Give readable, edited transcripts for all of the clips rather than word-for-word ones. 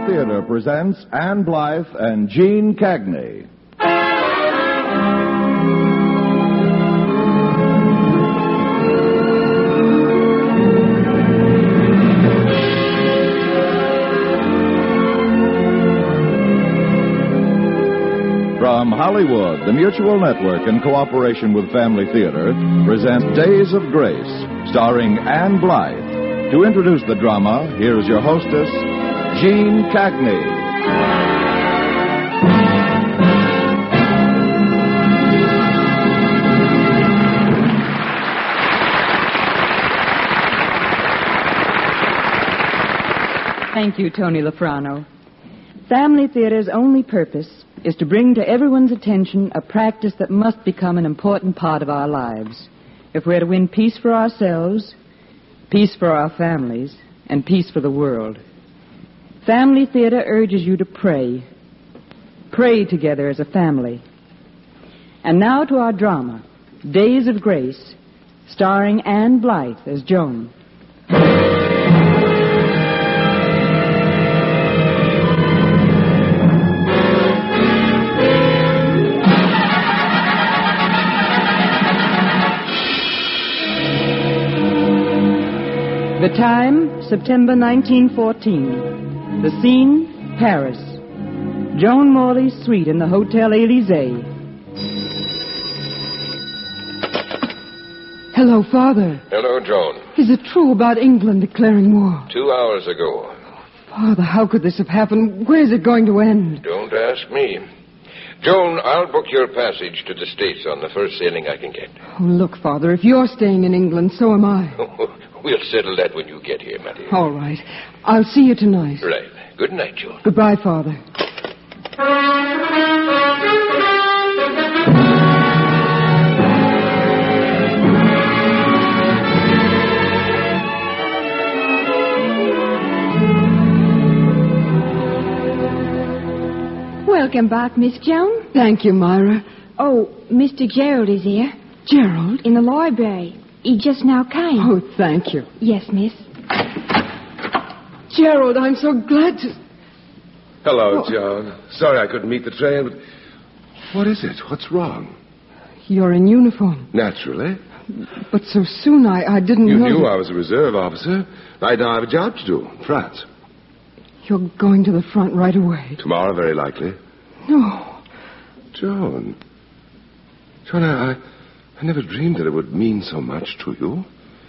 Theater presents Ann Blythe and Gene Cagney. From Hollywood, the Mutual Network, in cooperation with Family Theater, present Days of Grace, starring Ann Blythe. To introduce the drama, here's your hostess, Gene Cagney. Thank you, Tony Lafrano. Family Theater's only purpose is to bring to everyone's attention a practice that must become an important part of our lives if we're to win peace for ourselves, peace for our families, and peace for the world. Family Theater urges you to pray. Pray together as a family. And now to our drama, Days of Grace, starring Ann Blythe as Joan. The time, September 1914. The scene, Paris. Joan Morley's suite in the Hotel Élysée. Hello, Father. Hello, Joan. Is it true about England declaring war? 2 hours ago. Father, how could this have happened? Where's it going to end? Don't ask me. Joan, I'll book your passage to the States on the first sailing I can get. Oh, look, Father, if you're staying in England, so am I. We'll settle that when you get here, my dear. All right. I'll see you tonight. Right. Good night, Joan. Goodbye, Father. Welcome back, Miss Joan. Thank you, Myra. Oh, Mr. Gerald is here. Gerald? In the library. He just now came. Oh, thank you. Yes, miss. Gerald, I'm so glad to... Hello, Joan. Sorry I couldn't meet the train, but... What is it? What's wrong? You're in uniform. Naturally. But so soon, I didn't know... You knew I was a reserve officer. Right now I have a job to do in France. You're going to the front right away. Tomorrow, very likely. No. Joan, I never dreamed that it would mean so much to you.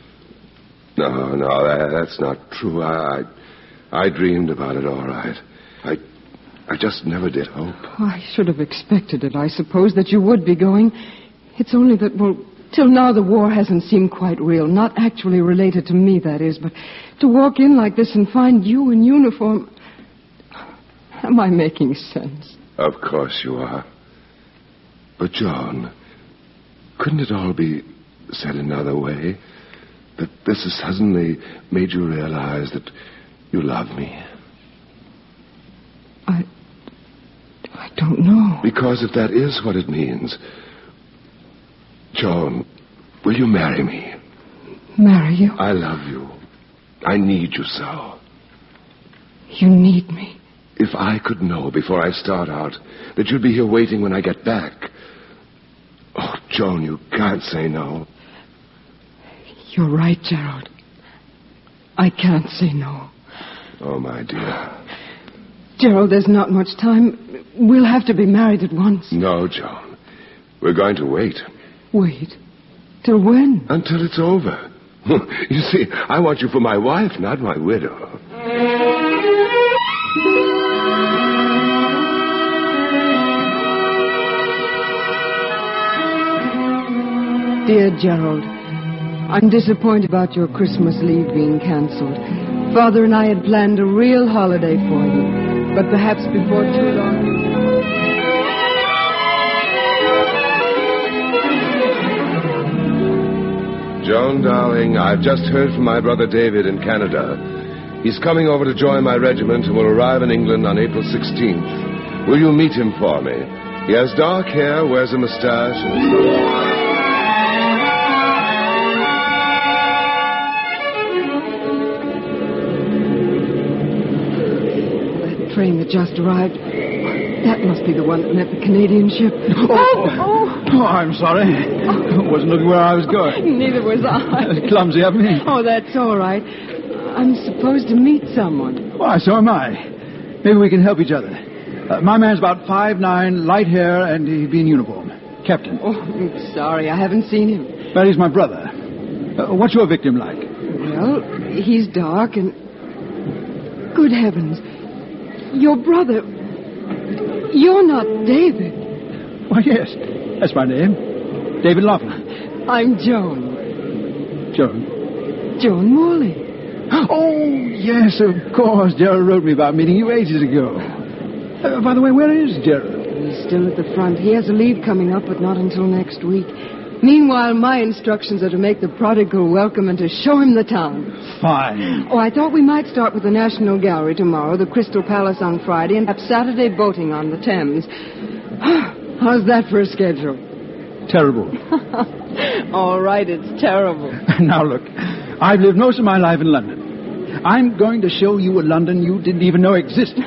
No, that's not true. I dreamed about it all right. I just never did hope. I should have expected it, I suppose, that you would be going. It's only that, well, till now the war hasn't seemed quite real. Not actually related to me, that is, but to walk in like this and find you in uniform... Am I making sense? Of course you are. But, Joan, couldn't it all be said another way? That this has suddenly made you realize that you love me? I don't know. Because if that is what it means... Joan, will you marry me? Marry you? I love you. I need you so. You need me? If I could know before I start out that you'd be here waiting when I get back... Oh, Joan, you can't say no. You're right, Gerald. I can't say no. Oh, my dear. Gerald, there's not much time. We'll have to be married at once. No, Joan. We're going to wait. Wait? Till when? Until it's over. You see, I want you for my wife, not my widow. Dear Gerald, I'm disappointed about your Christmas leave being cancelled. Father and I had planned a real holiday for you, but perhaps before too long... Joan, darling, I've just heard from my brother David in Canada. He's coming over to join my regiment and will arrive in England on April 16th. Will you meet him for me? He has dark hair, wears a mustache, and... train that just arrived. That must be the one that met the Canadian ship. Oh, I'm sorry. I wasn't looking where I was going. Neither was I. Clumsy of me. Oh, that's all right. I'm supposed to meet someone. Why, so am I. Maybe we can help each other. My man's about 5'9", light hair, and he'd be in uniform. Captain. Oh, I'm sorry. I haven't seen him. Well, he's my brother. What's your victim like? Well, he's dark and... Good heavens. Your brother... You're not David. Why, yes. That's my name. David Laughlin. I'm Joan. Joan Morley. Oh, yes, of course. Gerald wrote me about meeting you ages ago. By the way, where is Gerald? He's still at the front. He has a leave coming up, but not until next week. Meanwhile, my instructions are to make the prodigal welcome and to show him the town. Fine. Oh, I thought we might start with the National Gallery tomorrow, the Crystal Palace on Friday, and have Saturday boating on the Thames. How's that for a schedule? Terrible. All right, it's terrible. Now, look, I've lived most of my life in London. I'm going to show you a London you didn't even know existed.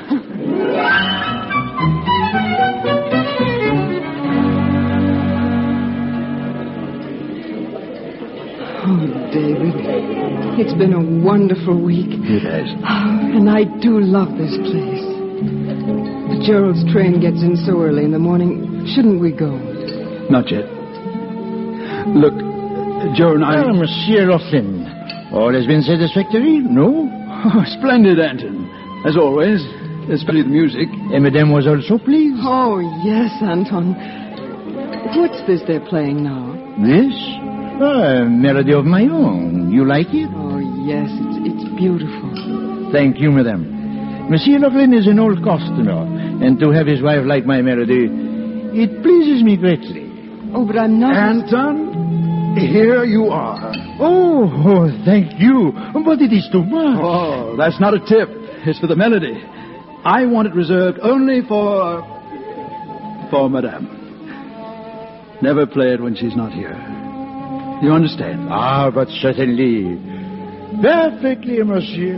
Oh, David, it's been a wonderful week. It has. And I do love this place. But Gerald's train gets in so early in the morning. Shouldn't we go? Not yet. Look, Joan, Monsieur Laughlin. All has been satisfactory, no? Oh, splendid, Anton. As always, especially the music. And Madame was also pleased? Oh, yes, Anton. What's this they're playing now? This? A melody of my own. You like it? Oh, yes, it's beautiful. Thank you, Madame. Monsieur Laughlin is an old customer, and to have his wife like my melody, it pleases me greatly. Oh, but I'm not... Anton, here you are. Oh, thank you. But it is too much. Oh, that's not a tip. It's for the melody. I want it reserved only for Madame. Never play it when she's not here. You understand? Ah, but certainly. Perfectly, monsieur.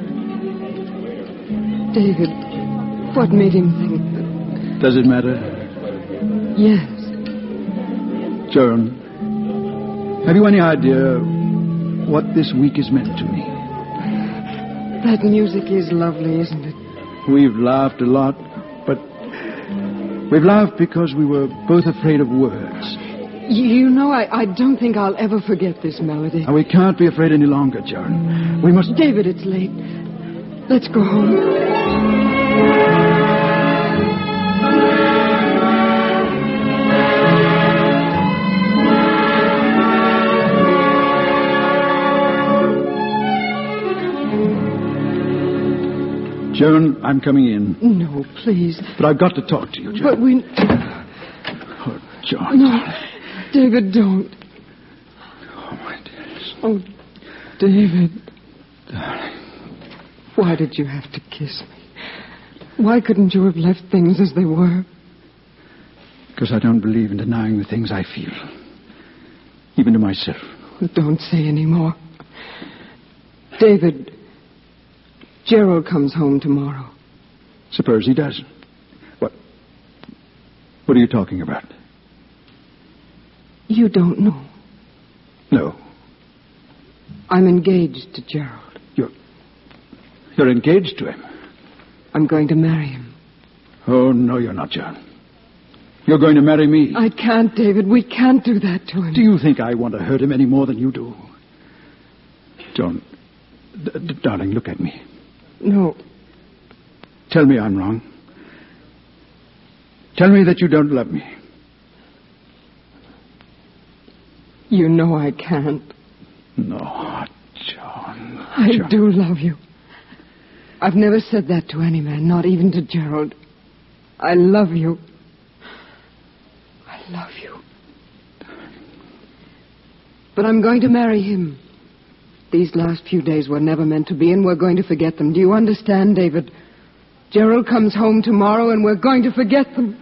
David, what made him think that... Does it matter? Yes. Joan, have you any idea what this week has meant to me? That music is lovely, isn't it? We've laughed a lot, but we've laughed because we were both afraid of words. You know, I don't think I'll ever forget this melody. And we can't be afraid any longer, Joan. We must... David, it's late. Let's go home. Joan, I'm coming in. No, please. But I've got to talk to you, Joan. But we... Oh, Joan. No, David, don't. Oh, my dearest. Oh, David. Darling. Why did you have to kiss me? Why couldn't you have left things as they were? Because I don't believe in denying the things I feel. Even to myself. Don't say any more. David, Gerald comes home tomorrow. Suppose he doesn't. What are you talking about? You don't know. No. I'm engaged to Gerald. You're engaged to him? I'm going to marry him. Oh, no, you're not, John. You're going to marry me. I can't, David. We can't do that to him. Do you think I want to hurt him any more than you do? John, darling, look at me. No. Tell me I'm wrong. Tell me that you don't love me. You know I can't. No, John. I do love you. I've never said that to any man, not even to Gerald. I love you. I love you. But I'm going to marry him. These last few days were never meant to be, and we're going to forget them. Do you understand, David? Gerald comes home tomorrow, and we're going to forget them.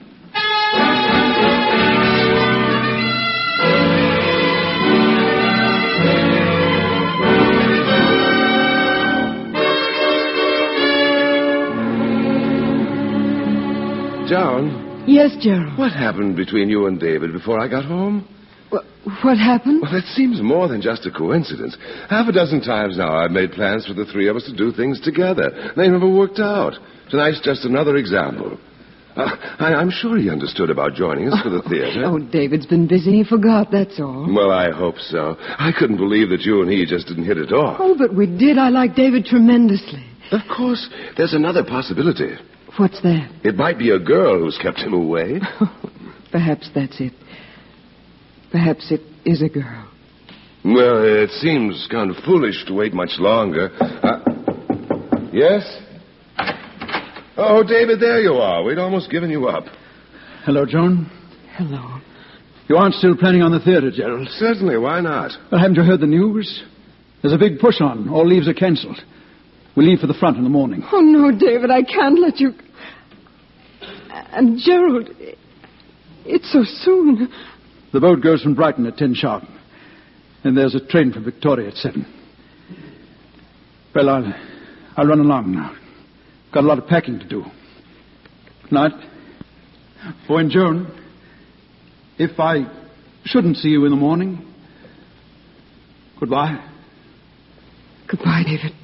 Joan, Yes, Gerald. what happened between you and David before I got home? What happened? Well, it seems more than just a coincidence. Half a dozen times now I've made plans for the three of us to do things together. They never worked out. Tonight's just another example. I'm sure he understood about joining us for the theater. Oh, David's been busy. He forgot, that's all. Well, I hope so. I couldn't believe that you and he just didn't hit it off. Oh, but we did. I like David tremendously. Of course, there's another possibility. What's that? It might be a girl who's kept him away. Perhaps that's it. Perhaps it is a girl. Well, it seems kind of foolish to wait much longer. Yes? Oh, David, there you are. We'd almost given you up. Hello, Joan. Hello. You aren't still planning on the theater, Gerald? Certainly, why not? Well, haven't you heard the news? There's a big push on. All leaves are cancelled. We leave for the front in the morning. Oh, no, David, I can't let you... And, Gerald, it's so soon. The boat goes from Brighton at 10 sharp. And there's a train from Victoria at 7. Well, I'll run along now. Got a lot of packing to do. Good night. Oh, and Joan, if I shouldn't see you in the morning, goodbye. Goodbye, David.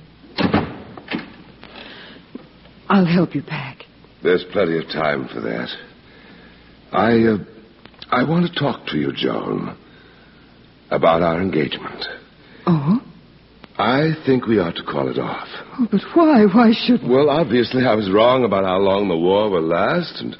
I'll help you pack. There's plenty of time for that. I want to talk to you, Joan, about our engagement. Oh? I think we ought to call it off. Oh, but why? Why shouldn't we? Well, obviously, I was wrong about how long the war will last, and...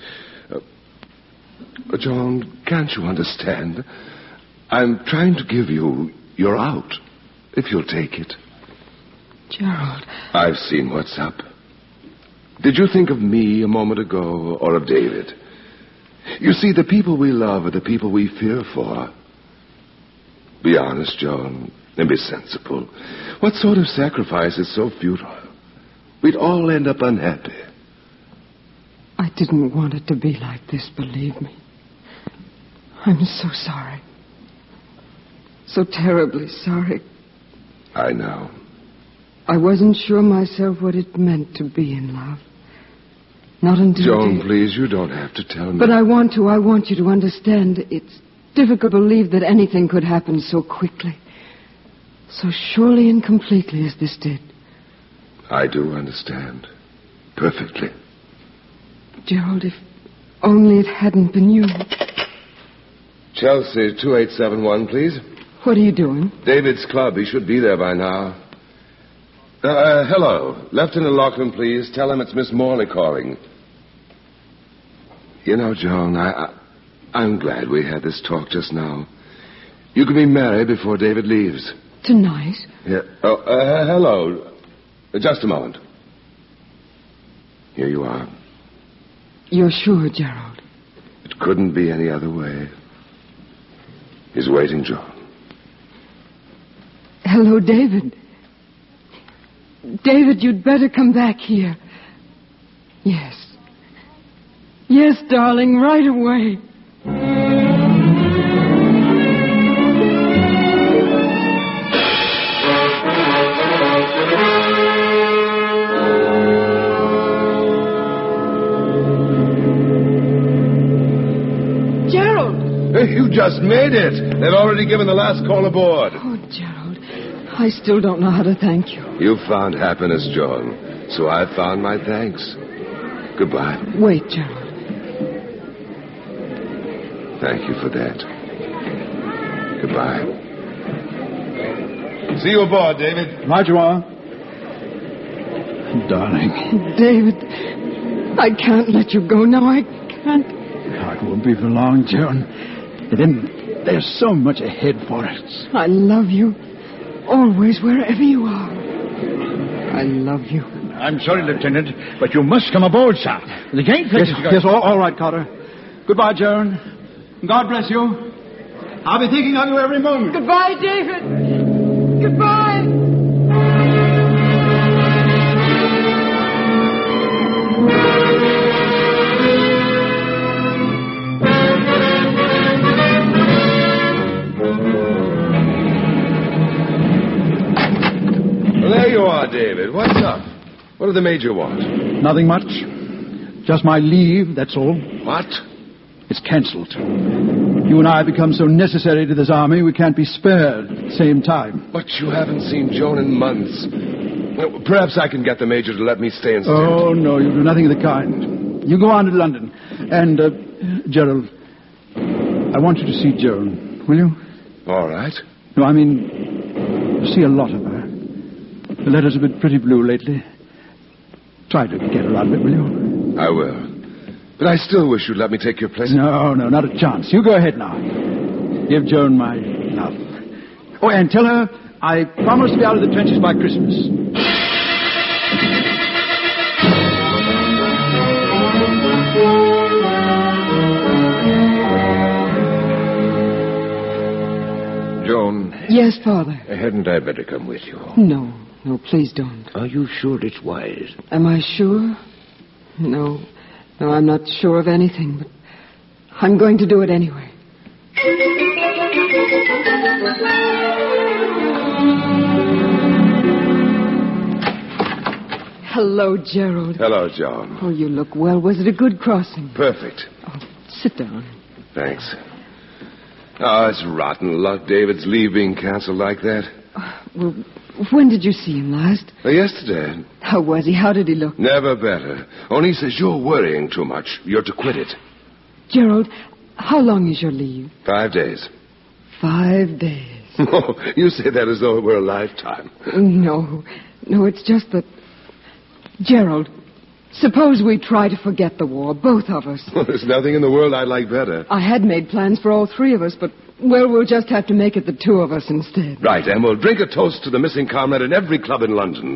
Joan, can't you understand? I'm trying to give you your out, if you'll take it. Gerald. I've seen what's up. Did you think of me a moment ago, or of David? You see, the people we love are the people we fear for. Be honest, Joan, and be sensible. What sort of sacrifice is so futile? We'd all end up unhappy. I didn't want it to be like this, believe me. I'm so sorry. So terribly sorry. I know. I wasn't sure myself what it meant to be in love. Not until... Joan, please, you don't have to tell me. But I want to. I want you to understand. It's difficult to believe that anything could happen so quickly. So surely and completely as this did. I do understand. Perfectly. Gerald, if only it hadn't been you. Chelsea, 2871, please. What are you doing? David's club. He should be there by now. Hello. Lieutenant Lachlan, please. Tell him it's Miss Morley calling. You know, Joan, I'm glad we had this talk just now. You can be married before David leaves. Tonight? Yeah. Oh, hello. Just a moment. Here you are. You're sure, Gerald? It couldn't be any other way. He's waiting, Joan. Hello, David. David, you'd better come back here. Yes. Yes, darling, right away. Gerald! Hey, you just made it. They've already given the last call aboard. Oh, Gerald. I still don't know how to thank you. You found happiness, Joan. So I found my thanks. Goodbye. Wait, Gerald. Thank you for that. Goodbye. See you aboard, David. Right you are. Darling. David, I can't let you go now. I can't. Oh, it won't be for long, Joan. And then there's so much ahead for us. I love you. Always, wherever you are. I love you. I'm sorry, Lieutenant, but you must come aboard, sir. The gangplank is going... Yes, all right, Carter. Goodbye, Joan. God bless you. I'll be thinking of you every moment. Goodbye, David. Goodbye. Well, there you are, David. What's up? What did the Major want? Nothing much. Just my leave, that's all. What? It's cancelled. You and I have become so necessary to this army, we can't be spared at the same time. But you haven't seen Joan in months. Well, perhaps I can get the Major to let me stay instead. Oh, no, you do nothing of the kind. You go on to London. And, Gerald, I want you to see Joan, will you? All right. No, I mean, see a lot of her. The letters have been pretty blue lately. Try to get her out of it, will you? I will. But I still wish you'd let me take your place. No, not a chance. You go ahead now. Give Joan my love. Oh, and tell her I promise to be out of the trenches by Christmas. Joan. Yes, Father. Hadn't I better come with you? No, please don't. Are you sure it's wise? Am I sure? No, I'm not sure of anything, but I'm going to do it anyway. Hello, Gerald. Hello, Joan. Oh, you look well. Was it a good crossing? Perfect. Oh, sit down. Thanks. Oh, it's rotten luck, David's leave being canceled like that. Well, when did you see him last? Yesterday. How was he? How did he look? Never better. Only he says you're worrying too much. You're to quit it. Gerald, how long is your leave? 5 days. 5 days. Oh, you say that as though it were a lifetime. No, it's just that... Gerald, suppose we try to forget the war, both of us. Well, there's nothing in the world I'd like better. I had made plans for all three of us, but, well, we'll just have to make it the two of us instead. Right, and we'll drink a toast to the missing comrade in every club in London.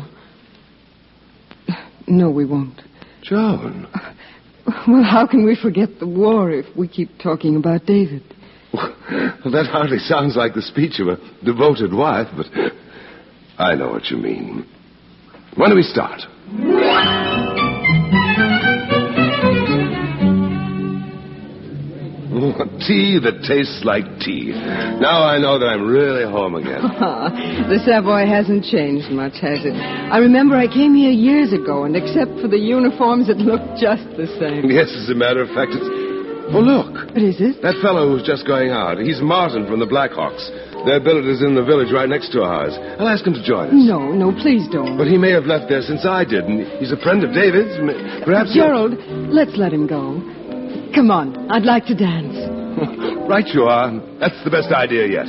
No, we won't. Joan. Well, how can we forget the war if we keep talking about David? Well, that hardly sounds like the speech of a devoted wife, but I know what you mean. When do we start? Tea that tastes like tea. Now I know that I'm really home again. The Savoy hasn't changed much, has it? I remember I came here years ago, and except for the uniforms, it looked just the same. Yes, as a matter of fact, it's... Oh, look. What is it? That fellow who's just going out. He's Martin from the Blackhawks. Their billet is in the village right next to ours. I'll ask him to join us. No, please don't. But he may have left there since I did, and he's a friend of David's. Perhaps... Gerald, let's let him go. Come on, I'd like to dance. Right you are. That's the best idea yet.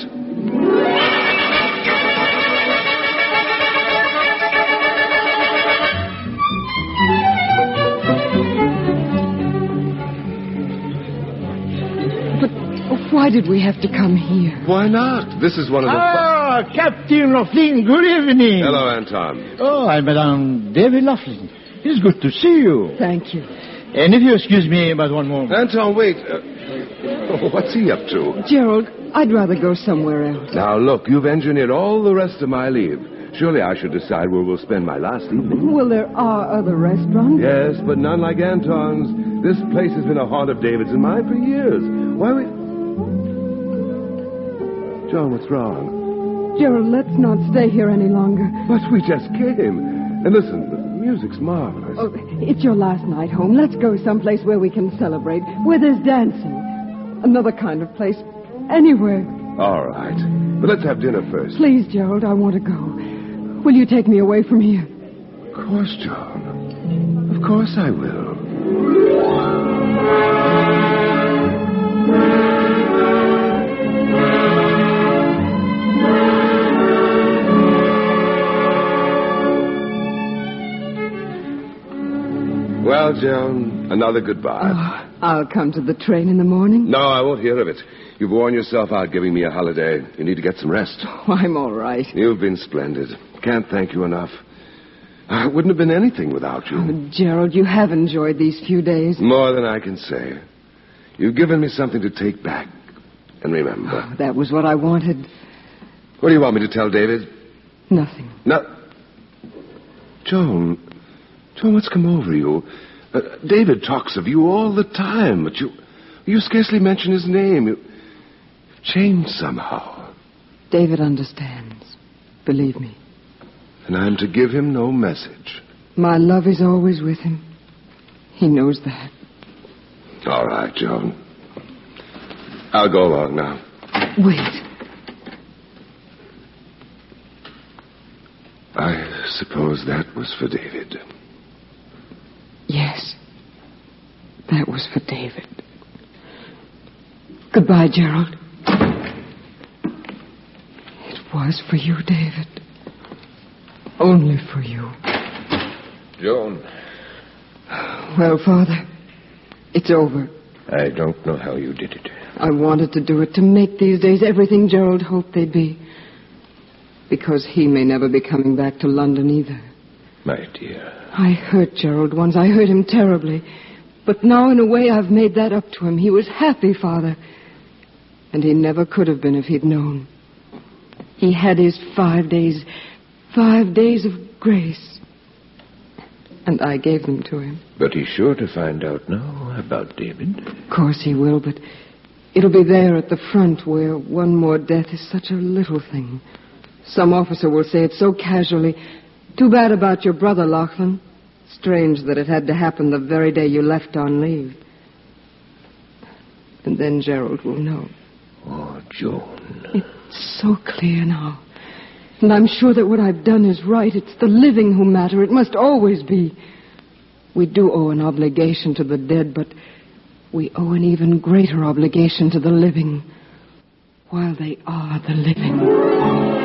Why did we have to come here? Why not? This is one of the... Ah, Captain Laughlin, good evening. Hello, Anton. Oh, I'm Madame David Laughlin. It's good to see you. Thank you. And if you excuse me about one moment. Anton, wait. What's he up to? Gerald, I'd rather go somewhere else. Now, look, you've engineered all the rest of my leave. Surely I should decide where we'll spend my last evening. Well, there are other restaurants. Yes, but none like Anton's. This place has been a haunt of David's and mine for years. Why we... John, what's wrong? Gerald, let's not stay here any longer. But we just came. And listen, the music's marvelous. Oh, it's your last night home. Let's go someplace where we can celebrate, where there's dancing. Another kind of place. Anywhere. All right. But let's have dinner first. Please, Gerald, I want to go. Will you take me away from here? Of course, John. Of course I will. Well, Joan, another goodbye. Oh, I'll come to the train in the morning. No, I won't hear of it. You've worn yourself out giving me a holiday. You need to get some rest. Oh, I'm all right. You've been splendid. Can't thank you enough. I wouldn't have been anything without you. Oh, Gerald, you have enjoyed these few days. More than I can say. You've given me something to take back and remember. Oh, that was what I wanted. What do you want me to tell David? Nothing. No. Joan, what's come over you? David talks of you all the time, but you scarcely mention his name. You've changed somehow. David understands. Believe me. And I'm to give him no message. My love is always with him. He knows that. All right, Joan. I'll go along now. Wait. I suppose that was for David. Yes. That was for David. Goodbye, Gerald. It was for you, David. Only for you. Joan. Well, Father, it's over. I don't know how you did it. I wanted to do it to make these days everything Gerald hoped they'd be. Because he may never be coming back to London either. My dear. I hurt Gerald once. I hurt him terribly. But now, in a way, I've made that up to him. He was happy, Father. And he never could have been if he'd known. He had his 5 days. 5 days of grace. And I gave them to him. But he's sure to find out now about David. Of course he will, but it'll be there at the front where one more death is such a little thing. Some officer will say it so casually. Too bad about your brother, Lachlan. Strange that it had to happen the very day you left on leave. And then Gerald will know. Oh, Joan. It's so clear now. And I'm sure that what I've done is right. It's the living who matter. It must always be. We do owe an obligation to the dead, but we owe an even greater obligation to the living, while they are the living.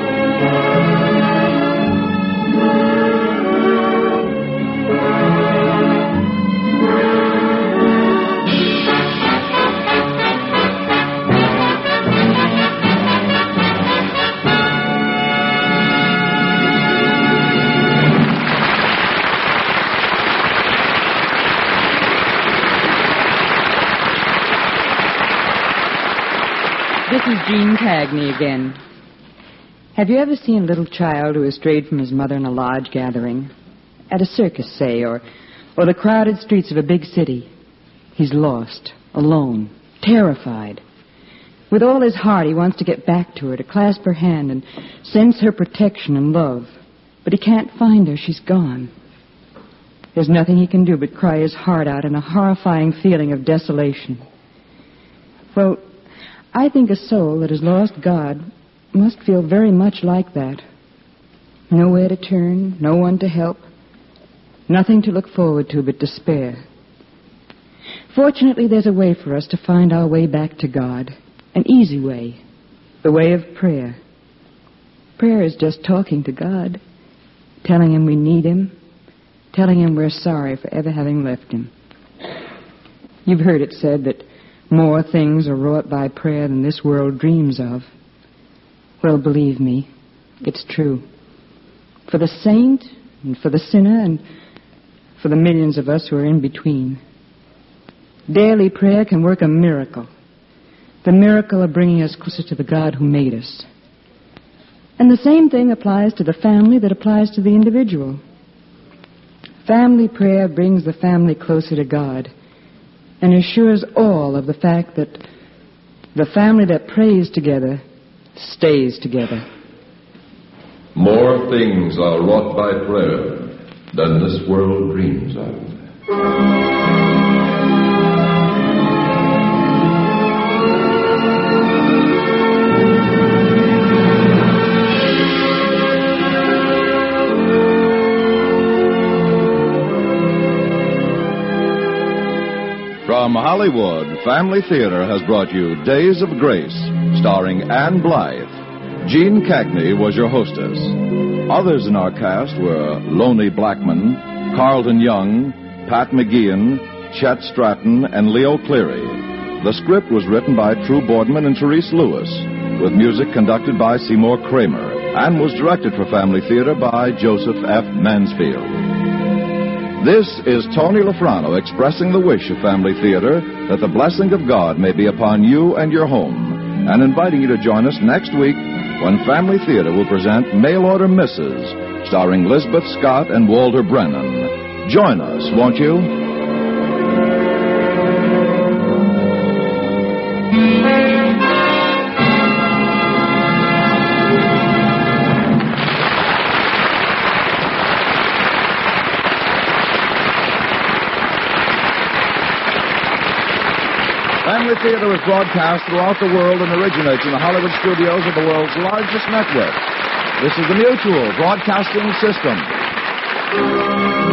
This is Gene Cagney again. Have you ever seen a little child who has strayed from his mother in a large gathering? At a circus, say, or the crowded streets of a big city. He's lost, alone, terrified. With all his heart, he wants to get back to her, to clasp her hand and sense her protection and love. But he can't find her. She's gone. There's nothing he can do but cry his heart out in a horrifying feeling of desolation. Well, I think a soul that has lost God must feel very much like that. Nowhere to turn, no one to help, nothing to look forward to but despair. Fortunately, there's a way for us to find our way back to God, an easy way, the way of prayer. Prayer is just talking to God, telling him we need him, telling him we're sorry for ever having left him. You've heard it said that more things are wrought by prayer than this world dreams of. Well, believe me, it's true. For the saint, and for the sinner, and for the millions of us who are in between. Daily prayer can work a miracle. The miracle of bringing us closer to the God who made us. And the same thing applies to the family that applies to the individual. Family prayer brings the family closer to God and assures all of the fact that the family that prays together stays together. More things are wrought by prayer than this world dreams of. From Hollywood, Family Theater has brought you Days of Grace, starring Anne Blythe. Gene Cagney was your hostess. Others in our cast were Loney Blackman, Carlton Young, Pat McGeehan, Chet Stratton, and Leo Cleary. The script was written by True Boardman and Therese Lewis, with music conducted by Seymour Kramer, and was directed for Family Theater by Joseph F. Mansfield. This is Tony Lafrano expressing the wish of Family Theater that the blessing of God may be upon you and your home, and inviting you to join us next week when Family Theater will present Mail Order Mrs., starring Lisbeth Scott and Walter Brennan. Join us, won't you? Family Theater is broadcast throughout the world and originates in the Hollywood studios of the world's largest network. This is the Mutual Broadcasting System.